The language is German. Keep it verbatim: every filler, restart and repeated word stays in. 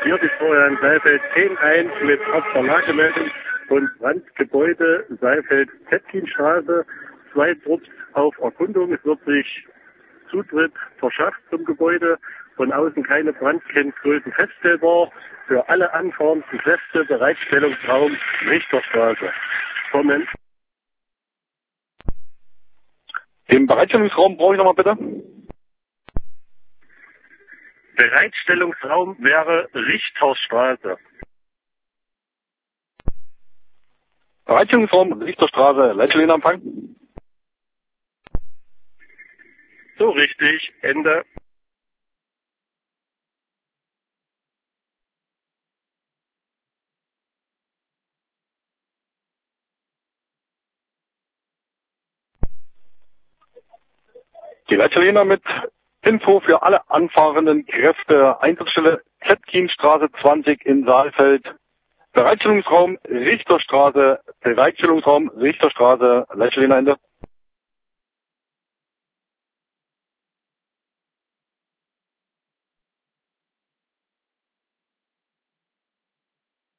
Hier die Florian Seifeld zehn eins mit Hauptverlagemeldung und Brandgebäude Seifeld-Zetkinstraße. Zwei Trupps auf Erkundung. Es wird sich Zutritt verschafft zum Gebäude. Von außen keine Brandkenngrößen feststellbar. Für alle anfahrenden Kräfte Bereitstellungsraum Richterstraße. Kommen. Den Bereitstellungsraum brauche ich nochmal bitte. Bereitstellungsraum wäre Richterstraße. Bereitstellungsraum Richterstraße, Leitstellenempfang. So richtig, Ende. Die Leitstelle mit Info für alle anfahrenden Kräfte. Einsatzstelle Zetkinstraße zwanzig in Saalfeld. Bereitstellungsraum Richterstraße. Bereitstellungsraum Richterstraße. Leitstelle Ende.